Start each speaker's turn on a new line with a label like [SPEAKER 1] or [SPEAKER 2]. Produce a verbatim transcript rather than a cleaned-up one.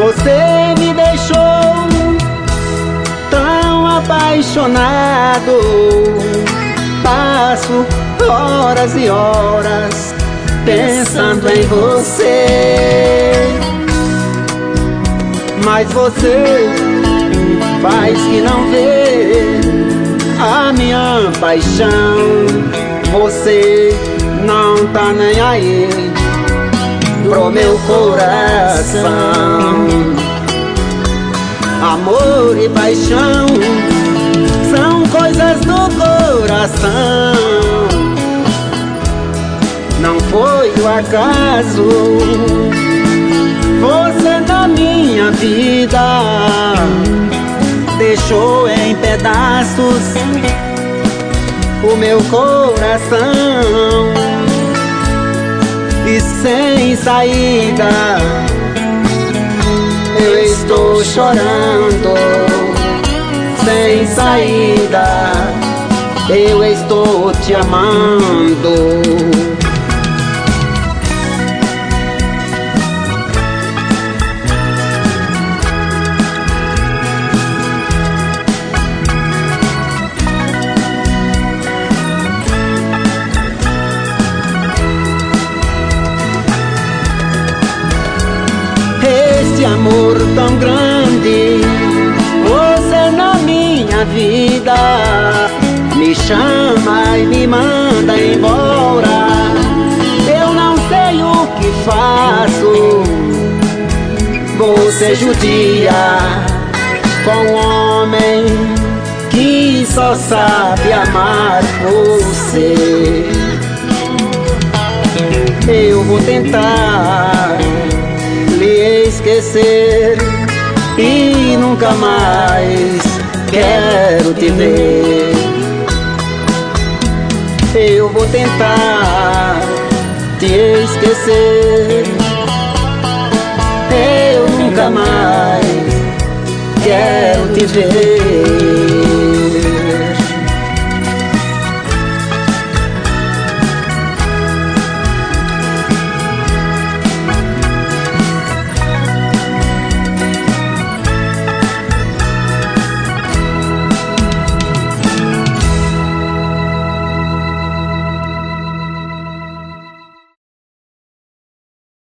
[SPEAKER 1] Você me deixou tão apaixonado. Passo horas e horas pensando em você, mas você faz que não vê a minha paixão. Você não tá nem aí pro meu coração. Amor e paixão são coisas do coração. Não foi o acaso você na minha vida. Deixou em pedaços o meu coração, e sem saída eu estou chorando. Sem saída eu estou te amando. Este amor tão grande, você na minha vida me chama e me manda embora. Eu não sei o que faço. Você judia com um homem que só sabe amar você. Eu vou tentar lhe esquecer e nunca mais quero te ver. Eu vou tentar te esquecer, eu nunca mais quero te ver.